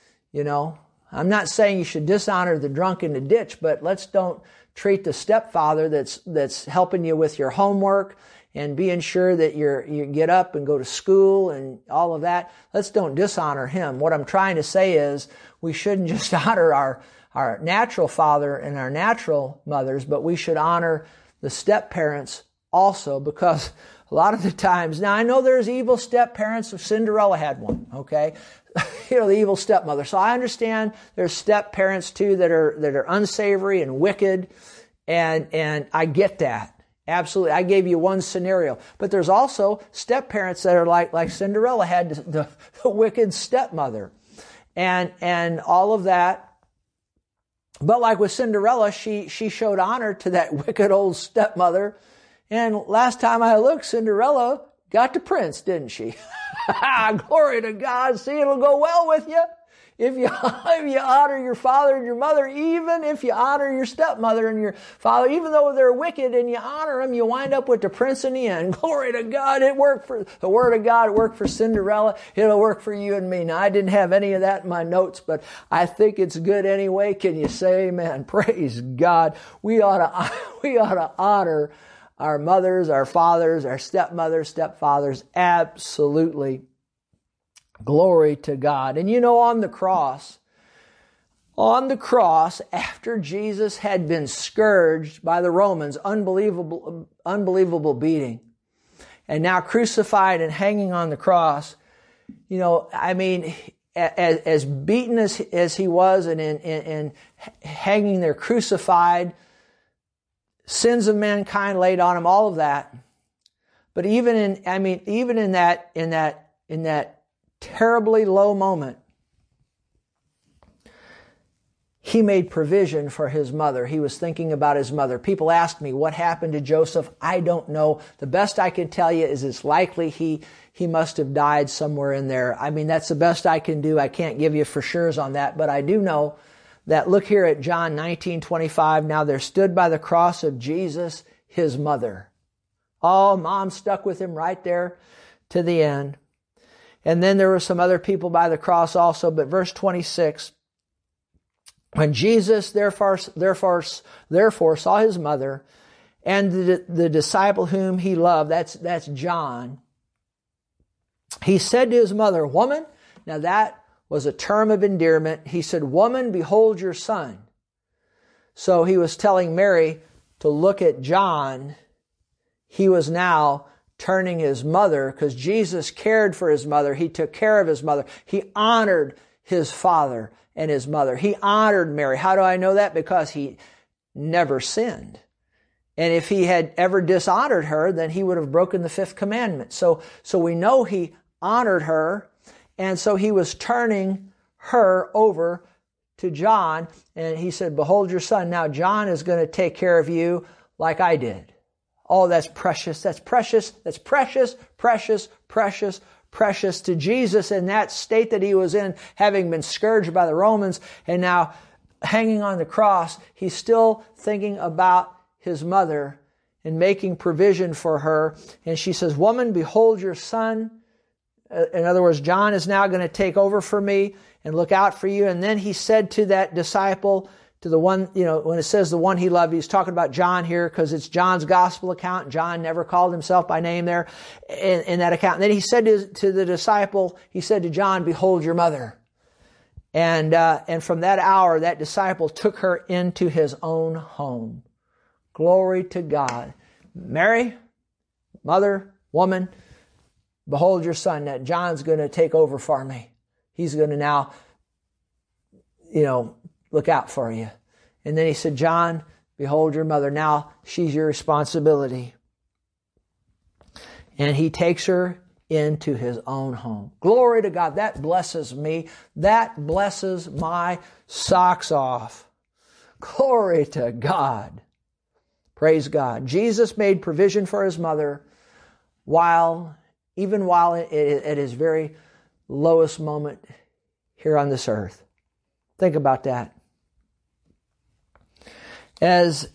S1: I'm not saying you should dishonor the drunk in the ditch, but let's don't treat the stepfather that's helping you with your homework and being sure that you get up and go to school and all of that. Let's don't dishonor him. What I'm trying to say is we shouldn't just honor our natural father and our natural mothers, but we should honor the step parents also, because a lot of the times, now I know there's evil step parents. Cinderella had one, okay? The evil stepmother. So I understand there's step parents too that are unsavory and wicked, and I get that. Absolutely. I gave you one scenario. But there's also step parents that are like Cinderella had the wicked stepmother. And all of that. But like with Cinderella, she showed honor to that wicked old stepmother. And last time I looked, Cinderella got the prince, didn't she? Glory to God. See, it'll go well with you. If you honor your father and your mother, even if you honor your stepmother and your father, even though they're wicked and you honor them, you wind up with the prince in the end. Glory to God. It worked for the Word of God. It worked for Cinderella. It'll work for you and me. Now, I didn't have any of that in my notes, but I think it's good anyway. Can you say amen? Praise God. We ought to honor our mothers, our fathers, our stepmothers, stepfathers. Absolutely. Glory to God. And on the cross, after Jesus had been scourged by the Romans, unbelievable beating, and now crucified and hanging on the cross, as beaten as he was and hanging there crucified, sins of mankind laid on him, all of that. But even in that terribly low moment, he made provision for his mother. He was thinking about his mother. People ask me, what happened to Joseph? I don't know. The best I can tell you is it's likely he must have died somewhere in there. That's the best I can do. I can't give you for sures on that, but I do know that, look here at John 19:25. Now there stood by the cross of Jesus his mother. Oh, mom stuck with him right there to the end. And then there were some other people by the cross also, but verse 26, when Jesus therefore saw his mother and the disciple whom he loved, that's John, he said to his mother, woman, now that was a term of endearment. He said, woman, behold your son. So he was telling Mary to look at John. He was now turning his mother, because Jesus cared for his mother. He took care of his mother. He honored his father and his mother. He honored Mary. How do I know that? Because he never sinned. And if he had ever dishonored her, then he would have broken the fifth commandment. So we know he honored her. And so he was turning her over to John. And he said, behold your son. Now John is going to take care of you like I did. Oh, that's precious. That's precious. That's precious, precious, precious, precious to Jesus in that state that he was in, having been scourged by the Romans and now hanging on the cross. He's still thinking about his mother. and making provision for her. And she says, "Woman, behold your son." In other words, John is now going to take over for me and look out for you. And then he said to that disciple, to the one, when it says the one he loved, he's talking about John here because it's John's gospel account. John never called himself by name there in that account. And then he said to the disciple, he said to John, "Behold your mother." And from that hour, that disciple took her into his own home. Glory to God. Mary, mother, woman, behold your son. That John's going to take over for me. He's going to now, look out for you. And then he said, "John, behold your mother. Now she's your responsibility." And he takes her into his own home. Glory to God. That blesses me. That blesses my socks off. Glory to God. Praise God. Jesus made provision for his mother even while at his very lowest moment here on this earth. Think about that. As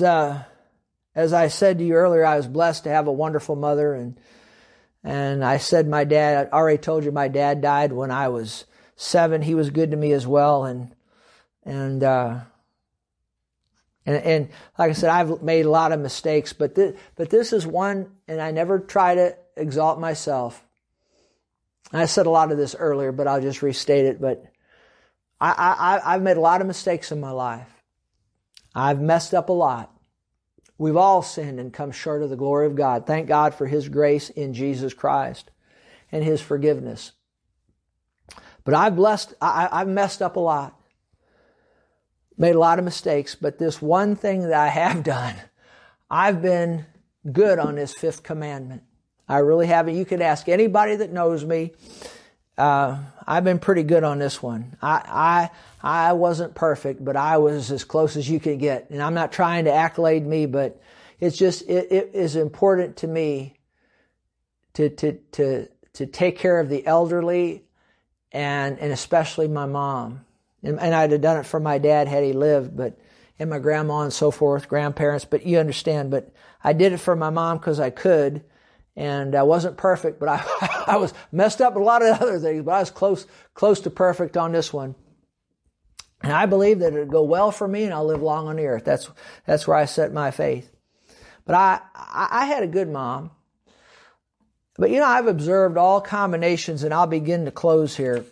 S1: I said to you earlier, I was blessed to have a wonderful mother, and I said I already told you my dad died when I was 7. He was good to me as well, and like I said, I've made a lot of mistakes, but this is one, and I never try to exalt myself. I said a lot of this earlier, but I'll just restate it. But I've made a lot of mistakes in my life. I've messed up a lot. We've all sinned and come short of the glory of God. Thank God for His grace in Jesus Christ and His forgiveness. But I've messed up a lot. Made a lot of mistakes, but this one thing that I have done, I've been good on this 5th commandment. I really haven't. You could ask anybody that knows me. I've been pretty good on this one. I wasn't perfect, but I was as close as you could get. And I'm not trying to accolade me, but it's just, it is important to me to take care of the elderly and especially my mom. And I'd have done it for my dad had he lived, and my grandma and so forth, grandparents, but you understand. But I did it for my mom because I could, and I wasn't perfect, but I was messed up a lot of other things, but I was close to perfect on this one. And I believe that it'll go well for me and I'll live long on the earth. That's where I set my faith. But I had a good mom. But I've observed all combinations, and I'll begin to close here.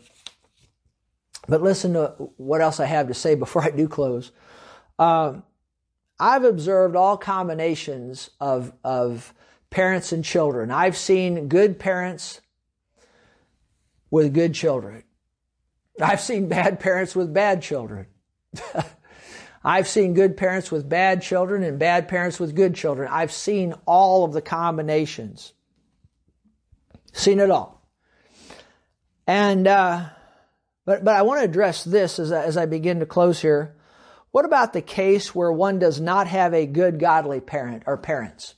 S1: But listen to what else I have to say before I do close. I've observed all combinations of parents and children. I've seen good parents with good children. I've seen bad parents with bad children. I've seen good parents with bad children and bad parents with good children. I've seen all of the combinations. Seen it all. And But I want to address this as I begin to close here. What about the case where one does not have a good godly parent or parents?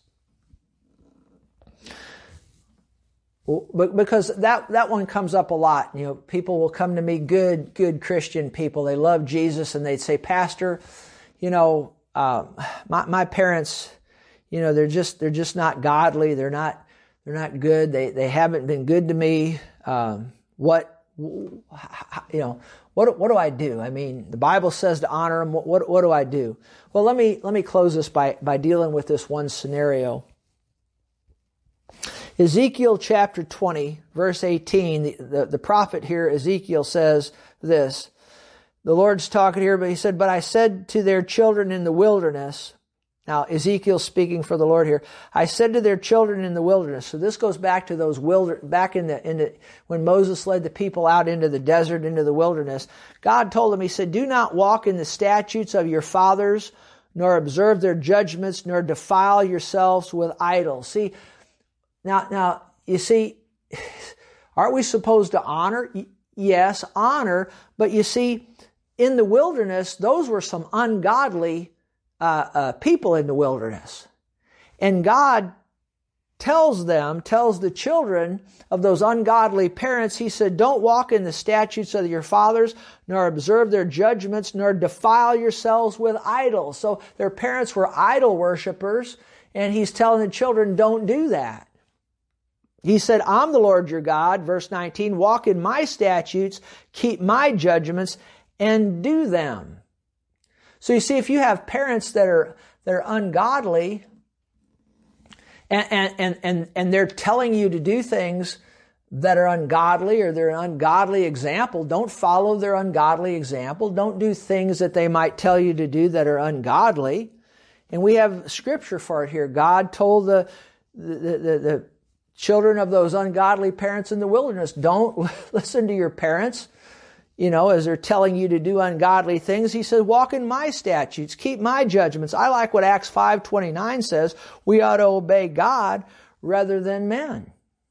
S1: Because that one comes up a lot. People will come to me, good Christian people. They love Jesus, and they'd say, "Pastor, my parents, they're just not godly. They're not good. They haven't been good to me. What do I do? I mean, the Bible says to honor them. What do I do?" Well, let me close this by dealing with this one scenario. Ezekiel chapter 20, verse 18, the prophet here, Ezekiel, says this. The Lord's talking here, but he said, "But I said to their children in the wilderness," now Ezekiel's speaking for the Lord here, "I said to their children in the wilderness." So this goes back to those back in the when Moses led the people out into the desert, into the wilderness. God told them, He said, "Do not walk in the statutes of your fathers, nor observe their judgments, nor defile yourselves with idols." See, now you see, aren't we supposed to honor? Yes, honor, but you see, in the wilderness, those were some ungodly people in the wilderness. And God tells the children of those ungodly parents, he said, don't walk in the statutes of your fathers, nor observe their judgments, nor defile yourselves with idols. So their parents were idol worshipers, and he's telling the children, don't do that. He said, I'm the Lord your God, verse 19, walk in my statutes, keep my judgments, and do them. So you see, if you have parents that are ungodly, and they're telling you to do things that are ungodly, or they're an ungodly example, don't follow their ungodly example. Don't do things that they might tell you to do that are ungodly. And we have scripture for it here. God told the children of those ungodly parents in the wilderness, don't listen to your parents, as they're telling you to do ungodly things. He says, walk in my statutes, keep my judgments. I like what Acts 5:29 says. We ought to obey God rather than men.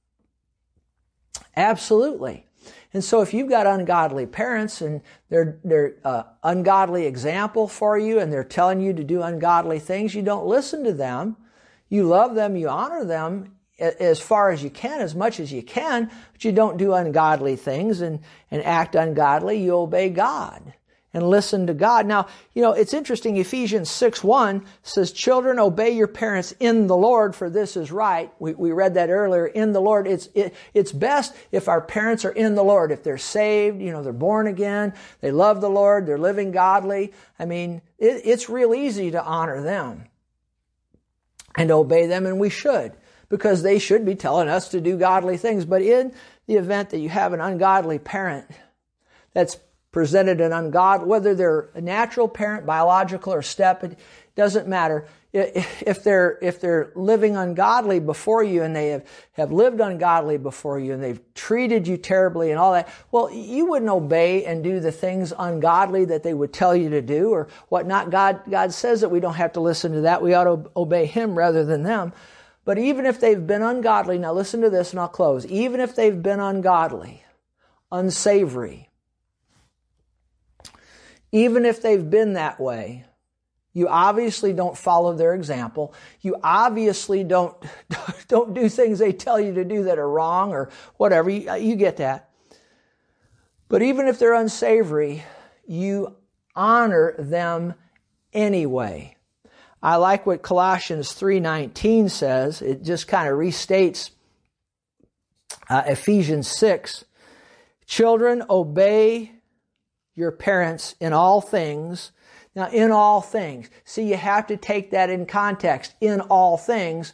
S1: Absolutely. And so if you've got ungodly parents and they're ungodly example for you, and they're telling you to do ungodly things, you don't listen to them. You love them, you honor them as far as you can, as much as you can, but you don't do ungodly things and act ungodly. You obey God and listen to God. Now, it's interesting. Ephesians 6:1 says, children, obey your parents in the Lord, for this is right. We read that earlier. In the Lord. It's best if our parents are in the Lord. If they're saved, they're born again, they love the Lord, they're living godly. I mean, it's real easy to honor them and obey them, and we should, because they should be telling us to do godly things. But in the event that you have an ungodly parent that's presented an ungodly, whether they're a natural parent, biological, or step, it doesn't matter. If they're living ungodly before you, and they have lived ungodly before you, and they've treated you terribly and all that, well, you wouldn't obey and do the things ungodly that they would tell you to do or whatnot. God says that we don't have to listen to that. We ought to obey Him rather than them. But even if they've been ungodly, now listen to this and I'll close. Even if they've been ungodly, unsavory, even if they've been that way, you obviously don't follow their example. You obviously don't do things they tell you to do that are wrong or whatever. You get that. But even if they're unsavory, you honor them anyway. I like what Colossians 3:19 says. It just kind of restates Ephesians 6. Children, obey your parents in all things. Now, in all things. See, you have to take that in context. In all things,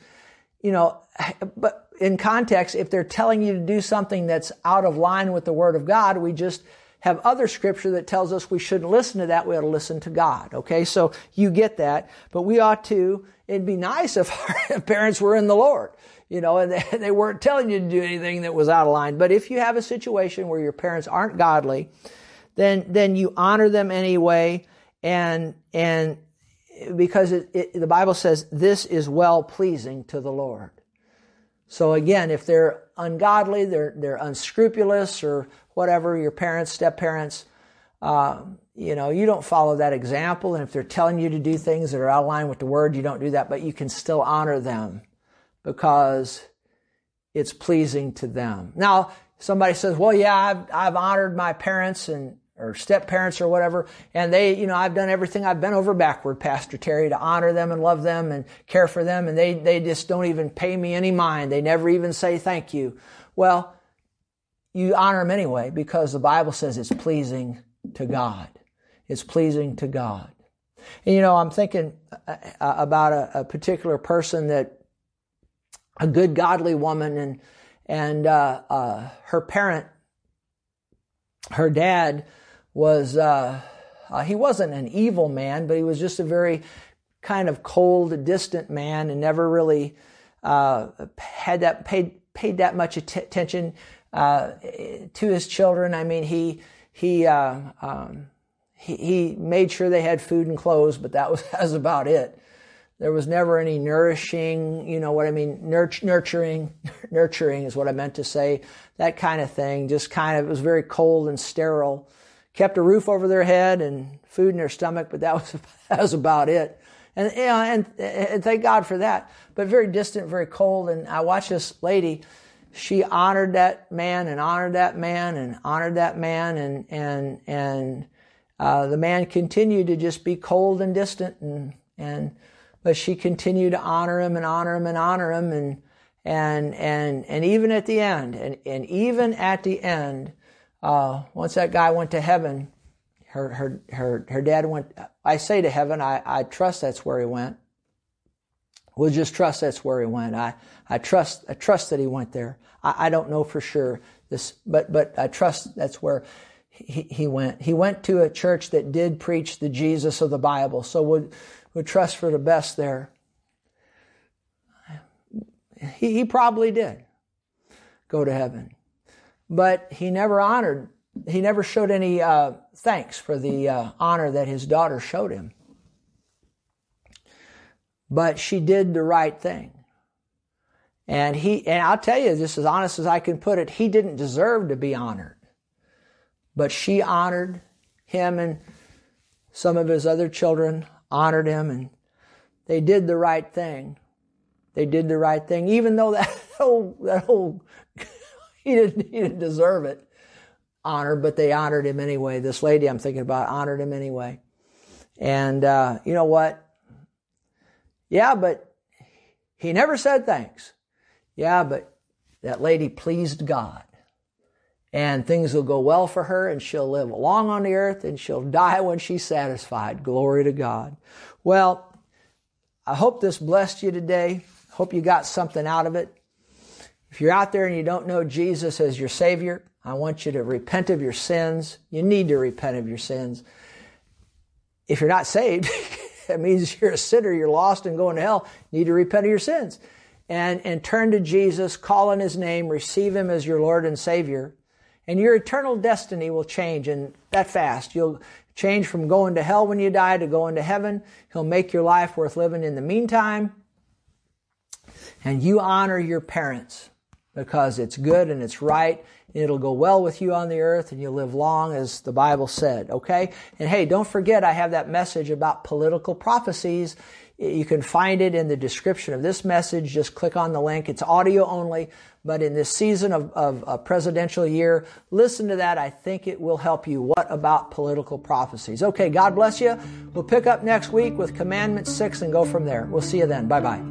S1: but in context, if they're telling you to do something that's out of line with the Word of God, we just have other scripture that tells us we shouldn't listen to that. We ought to listen to God. Okay, so you get that. But we ought to, it'd be nice if our parents were in the Lord, and they weren't telling you to do anything that was out of line. But if you have a situation where your parents aren't godly, then you honor them anyway. And because the Bible says this is well pleasing to the Lord. So again, if they're ungodly, they're unscrupulous or whatever, your parents, step-parents, you don't follow that example. And if they're telling you to do things that are out of line with the Word, you don't do that, but you can still honor them because it's pleasing to them. Now, somebody says, well, yeah, I've honored my parents or step-parents or whatever, and I've done everything. I've bent over backward, Pastor Terry, to honor them and love them and care for them, and they just don't even pay me any mind. They never even say thank you. Well, you honor them anyway because the Bible says it's pleasing to God. It's pleasing to God. And I'm thinking about a particular person, that a good godly woman, and her parent, her dad, was he wasn't an evil man, but he was just a very kind of cold, distant man, and never really paid that much attention to his children. I mean, he made sure they had food and clothes, but that was about it. There was never any nourishing, nurturing is what I meant to say. That kind of thing. Just it was very cold and sterile. Kept a roof over their head and food in their stomach, but that was about it. And, you know, and thank God for that. But very distant, very cold. And I watched this lady. She honored that man and honored that man and honored that man. And the man continued to just be cold and distant. But she continued to honor him and honor him and honor him. And even at the end, and even at the end, once that guy went to heaven, her dad went, I say to heaven, I trust that's where he went. We'll just trust that's where he went. I trust that he went there. I don't know for sure this, but I trust that's where he went. He went to a church that did preach the Jesus of the Bible. So we'll trust for the best there. He probably did go to heaven, but he never showed any thanks for the honor that his daughter showed him. But she did the right thing. And I'll tell you, just as honest as I can put it, he didn't deserve to be honored. But she honored him, and some of his other children honored him, and they did the right thing. They did the right thing, even though that whole he didn't deserve it, honor, but they honored him anyway. This lady I'm thinking about honored him anyway. And you know what? Yeah, but he never said thanks. Yeah, but that lady pleased God. And things will go well for her, and she'll live long on the earth, and she'll die when she's satisfied. Glory to God. Well, I hope this blessed you today. Hope you got something out of it. If you're out there and you don't know Jesus as your Savior, I want you to repent of your sins. You need to repent of your sins. If you're not saved, that means you're a sinner, you're lost and going to hell. You need to repent of your sins. And turn to Jesus, call on His name, receive Him as your Lord and Savior. And your eternal destiny will change, and that fast. You'll change from going to hell when you die to going to heaven. He'll make your life worth living in the meantime. And you honor your parents because it's good and it's right. And it'll go well with you on the earth, and you'll live long as the Bible said, okay? And hey, don't forget I have that message about political prophecies. You can find it in the description of this message. Just click on the link. It's audio only. But in this season of a presidential year, listen to that. I think it will help you. What about political prophecies? Okay, God bless you. We'll pick up next week with Commandment 6 and go from there. We'll see you then. Bye-bye.